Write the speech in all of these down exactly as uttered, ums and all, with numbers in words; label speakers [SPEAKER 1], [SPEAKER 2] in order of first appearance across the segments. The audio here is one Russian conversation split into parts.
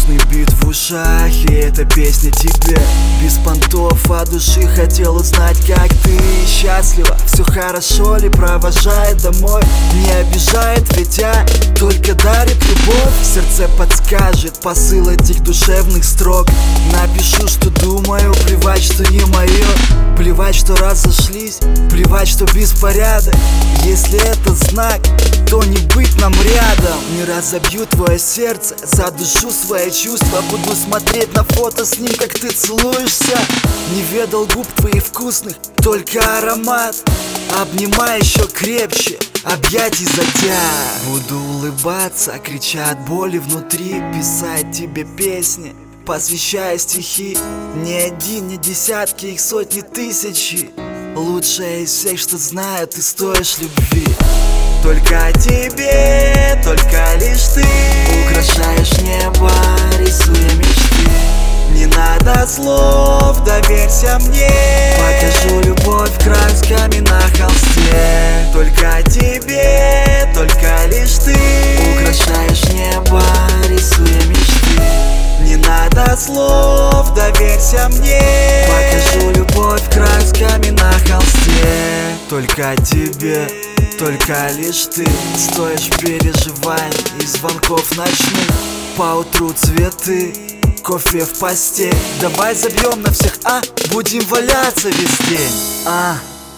[SPEAKER 1] Грустный бит в ушах, и эта песня тебе. Без понтов от души хотел узнать, как ты счастлива. Все хорошо ли, провожает домой, не обижает, ведь я только дарит любовь. Сердце подскажет посыл этих душевных строк. Напишу, что думаю, плевать, что не мое. Плевать, что разошлись, плевать, что беспорядок. Если это знак, то не быть нам рядом. Не разобью твое сердце, задушу свои чувства. Буду смотреть на фото с ним, как ты целуешься. Не ведал губ твоих вкусных, только аромат. Обнимай еще крепче, объятий затяг. Буду улыбаться, крича от боли внутри, писать тебе песни, посвящая стихи. Не один, не десятки, их сотни, тысячи. Лучшая из всех, что знаю, ты стоишь любви. Только тебе, только лишь ты украшаешь небо, рисуя мечты. Не надо слов, доверься мне, покажу любовь красками на холсте. Только тебе, только лишь ты украшаешь небо, рисуя мечты. Не надо слов, доверься мне, покажу любовь красками на холсте. Только тебе, только лишь ты стоишь переживаний и звонков ночных. Поутру цветы, кофе в постель. Давай забьем на всех, а? Будем валяться весь день, а?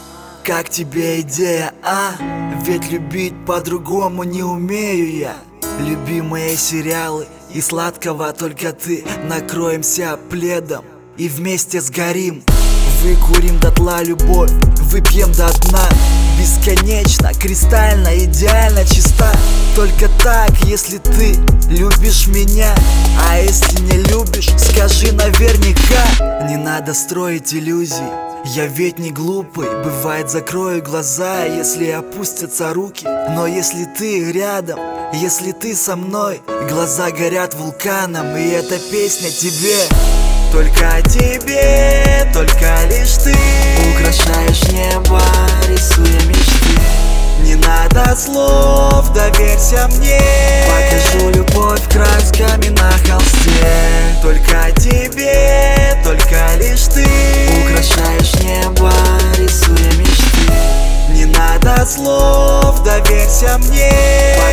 [SPEAKER 1] Как тебе идея, а? Ведь любить по-другому не умею я. Любимые сериалы и сладкого только ты. Накроемся пледом и вместе сгорим. Выкурим дотла любовь, выпьем до дна. Бесконечно, кристально, идеально чиста. Только так, если ты любишь меня. А если не любишь, скажи наверняка. Не надо строить иллюзий, я ведь не глупый. Бывает, закрою глаза, если опустятся руки. Но если ты рядом, если ты со мной, глаза горят вулканом, и эта песня тебе. Только тебе, только лишь ты украшаешь небо, рисуя мечты. Не надо слов, доверься мне, покажу любовь красками на холсте. Только тебе, только лишь ты украшаешь небо, рисуя мечты. Не надо слов, доверься мне,